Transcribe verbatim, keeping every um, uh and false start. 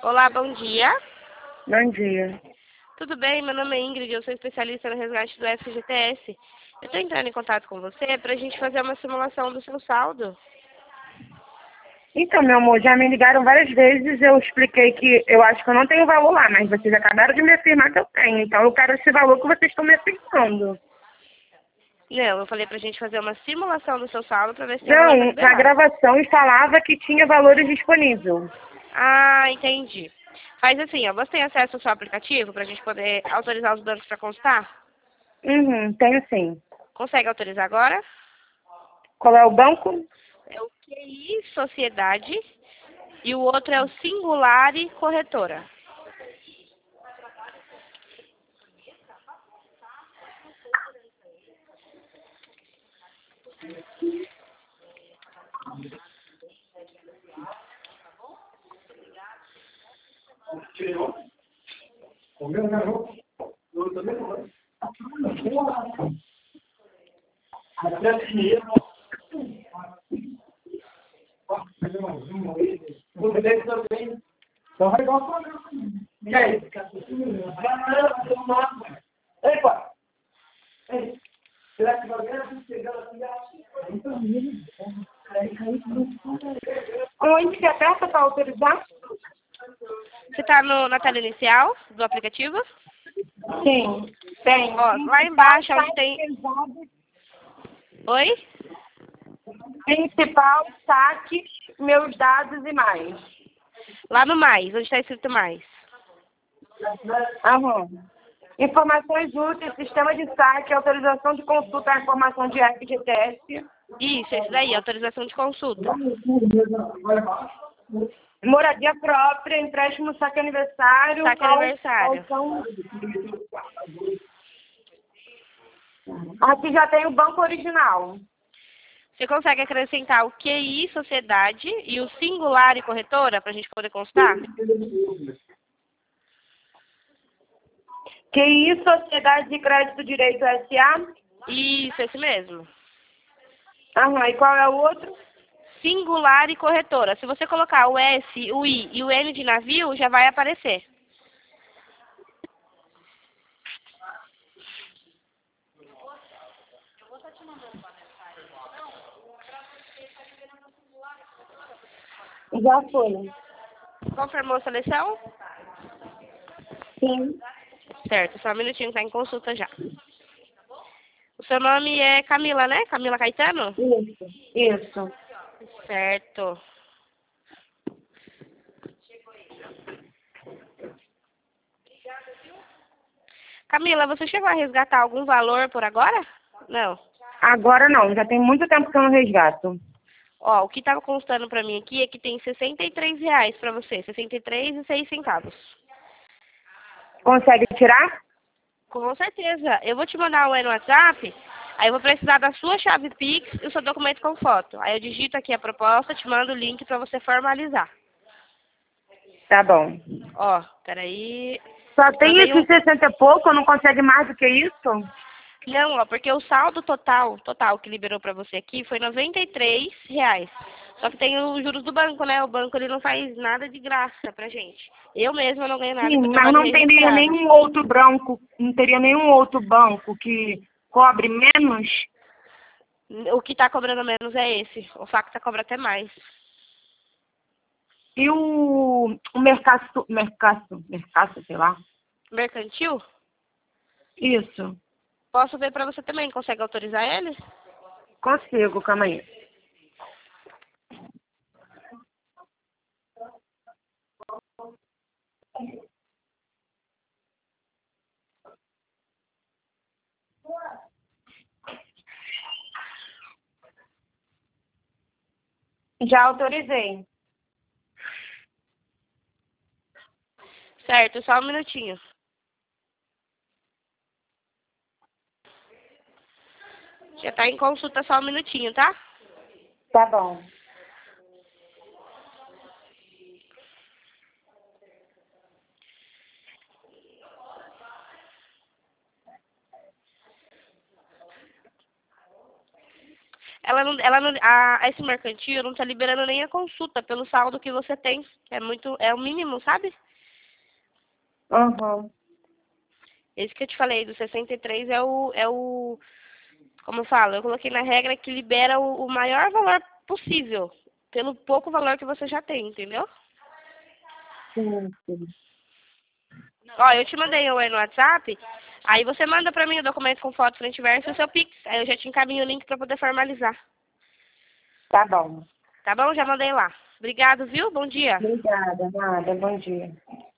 Olá, bom dia. Bom dia. Tudo bem? Meu nome é Ingrid, eu sou especialista no resgate do F G T S. Eu estou entrando em contato com você para a gente fazer uma simulação do seu saldo. Então, meu amor, já me ligaram várias vezes, eu expliquei que eu acho que eu não tenho valor lá, mas vocês acabaram de me afirmar que eu tenho. Então, eu quero esse valor que vocês estão me afirmando. Não, eu falei para a gente fazer uma simulação do seu saldo para ver se tem valor para Não, na liberar. gravação falava que tinha valores disponíveis. Ah, entendi. Faz assim, ó, você tem acesso ao seu aplicativo para a gente poder autorizar os bancos para constar? Uhum, tenho sim. Consegue autorizar agora? Qual é o banco? É o Q I Sociedade e o outro é o Singulari Corretora. Onde que aperta para autorizar? Você está na tela inicial do aplicativo? Sim, tem. Ó, lá embaixo onde tem... Oi? Principal, saques, meus dados e mais. Lá no mais, onde está escrito mais. Aham. Informações úteis, sistema de saque, autorização de consulta à informação de F G T S. Isso, esse daí, autorização de consulta. Moradia própria, empréstimo saque aniversário. Saque qual- aniversário. qual são- Aqui já tem o banco original. Você consegue acrescentar o Q I Sociedade e o Singular e Corretora para a gente poder constar? Q I, Sociedade de Crédito Direito S A. Isso, esse mesmo. Aham, e qual é o outro? Singular e Corretora. Se você colocar o S, o I e o N de navio, já vai aparecer. Já foi. Confirmou a seleção? Sim. Certo, só um minutinho, está em consulta já. O seu nome é Camila, né? Camila Caetano? Isso. Isso. Certo. Camila, você chegou a resgatar algum valor por agora? Não. Agora não, já tem muito tempo que eu não resgato. Ó, o que estava constando para mim aqui é que tem sessenta e três reais para você, sessenta e três e seis centavos. Consegue tirar? Com certeza. Eu vou te mandar um aí no WhatsApp, aí eu vou precisar da sua chave Pix e o seu documento com foto. Aí eu digito aqui a proposta, te mando o link para você formalizar. Tá bom. Ó, peraí. Só tem Mandei um... esses sessenta e pouco, não consegue mais do que isso? Não, ó, porque o saldo total, total que liberou para você aqui foi noventa e três reais. Só que tem os juros do banco, né? O banco ele não faz nada de graça pra gente. Eu mesma não ganho nada com Sim, o mas trabalho não teria registrado. nenhum outro banco, não teria nenhum outro banco que cobre menos? O que tá cobrando menos é esse. O Facta cobra até mais. E o, o mercado, mercado, mercado, sei lá. Mercantil? Isso, Posso ver pra você também. Consegue autorizar ele? consigo, calma aí. Já autorizei. Certo, só um minutinho. Já tá em consulta só um minutinho, tá? Tá bom. Ela não, ela não, a a S Mercantil não tá liberando nem a consulta pelo saldo que você tem. É muito, é o mínimo, sabe? Aham. Esse que eu te falei, do sessenta e três é o, é o, como eu falo, eu coloquei na regra que libera o, o maior valor possível, pelo pouco valor que você já tem, entendeu? Sim, sim. Ó, eu te mandei o no WhatsApp, aí você manda pra mim o documento com foto frente e verso e o seu Pix. Aí eu já te encaminho o link pra poder formalizar. Tá bom. Tá bom? Já mandei lá. Obrigado, viu? Bom dia. Obrigada, nada. Bom dia.